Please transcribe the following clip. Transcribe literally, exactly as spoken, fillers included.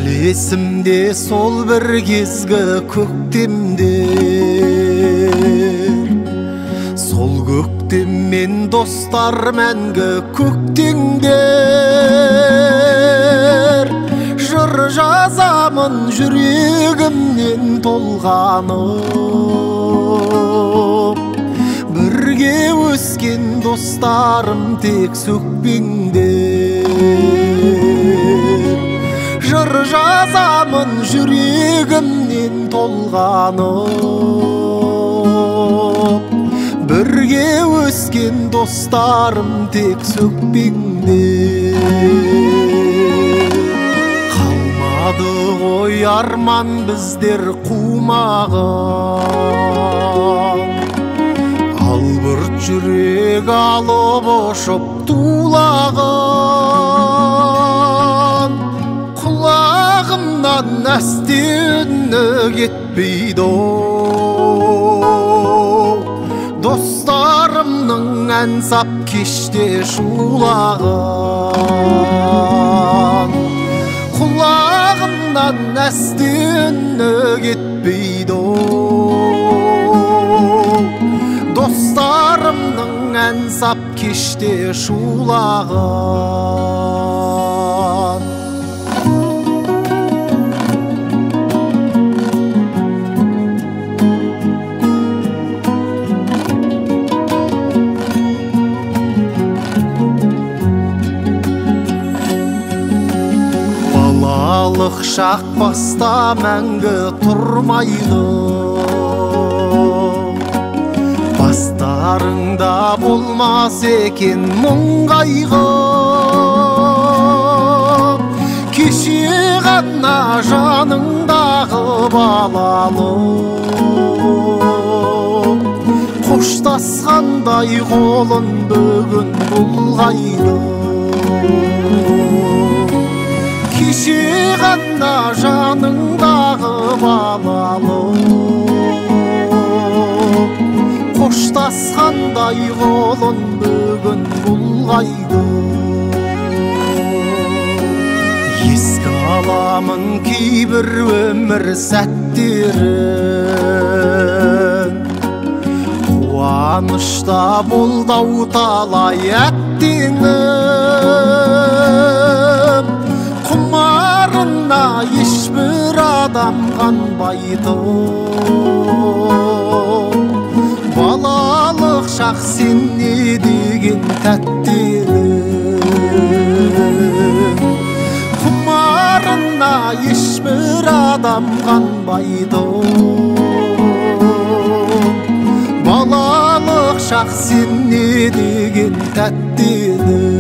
Есімде сол бір кезгі көктемдер, сол көктеммен достар мәңгі көктеңдер. Жыр жазамын жүрегімнен толғанып, бірге өскен достарым тек сөкпеңдер. Жыр жазамын жүрегімнен толғанып, бірге өскен достарым тек сөкпеңдер. Қалмады ғой арман біздер қумаған, албырт жүрек алып ұшып тулаған. Құлағымнан әстені кетпейді, достарымның ән сап кеште шулаған. Құлағымнан әстені кетпейді, достарымның ән сап кеште шулаған. Балалық шақ баста мәңгі тұрмайды, бастарыңда болмас екен мұң қайғы. Кеше ғана жаныңдағы балалық, қоштасқандай қолын бүгін бұлғайды. Кеше ғана жаныңдағы балалық, қоштасқандай қолын бүгін бұлғайды. Еске аламын кейбір өмір сәттерін, қуанышта болды талай әттеңім. Құмарына ешбір адам қанбайды, балалық шақ сен не деген тәтті едің. Құмарына ешбір адам қанбайды, балалық шақ сен не деген тәтті едің.